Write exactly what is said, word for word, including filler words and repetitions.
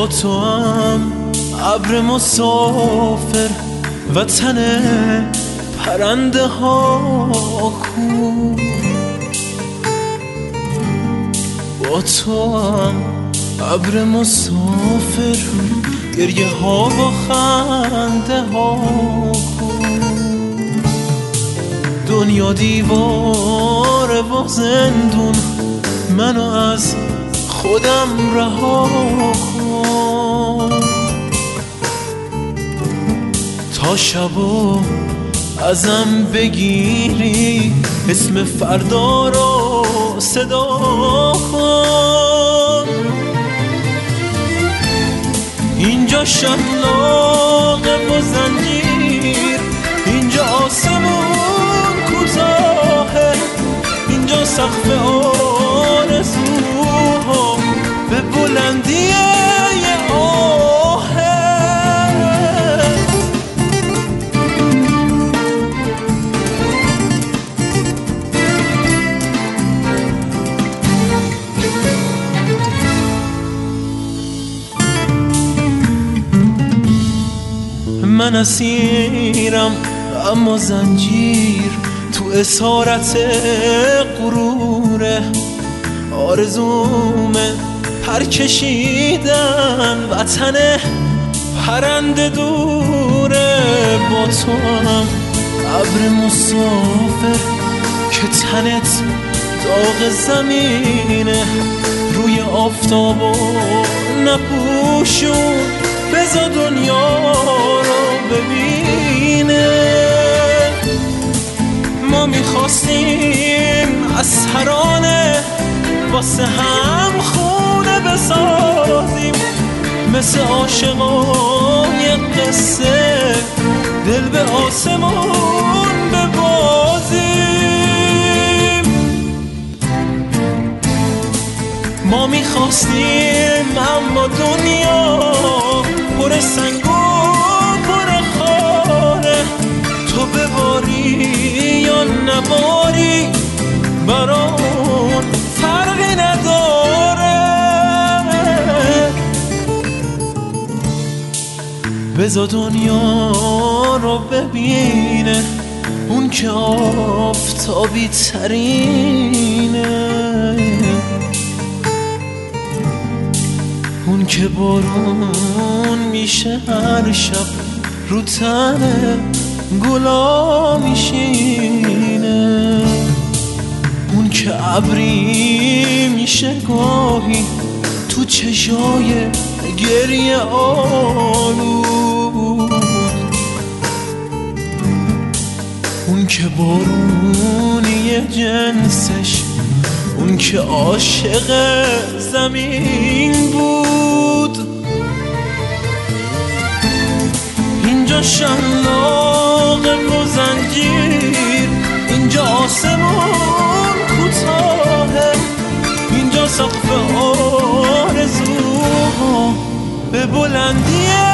با تو هم ابر مسافر وطن پرنده ها کو، با تو هم ابر مسافر گریه ها و خنده ها کو. دنیا دیواره و زندون، منو از خودم رها کن تا شبو ازم بگیری، اسم فردا رو صدا کن. اینجا شلاقه و زنجیر، اینجا آسمون کوتاهه، اینجا سقف آرزوها به بلندی یه آهه. من اسیرم اما زنجیر تو اسارت غروره، آرزومه پر کشیدن وطن پرنده دوره. با تو هم ابر مسافر که تنت داغ زمینه، روی آفتاب و نپوشون بذار دنیا رو ببینه. ما میخواستیم از ترانه واسه هم خونه بسازیم، مثل عاشقان یه قصه دل به آسمون ببازیم. ما میخواستیم اما دنیا پر سنگ و پر خاره، تو بباری یا نباری برامون فرقی نداره. بذار دنیا رو ببینه، اون که آفتابی ترینه، اون که بارون میشه هر شب رو تن گلا میشینه، اون که ابری میشه گاهی تو چشای گریه آلود، اون که بارونی جنسش، اون که عاشق زمین بود. اینجا شلاقه و زنجیر، اینجا آسمون کوتاهه، اینجا سقف آرزوها به بلندی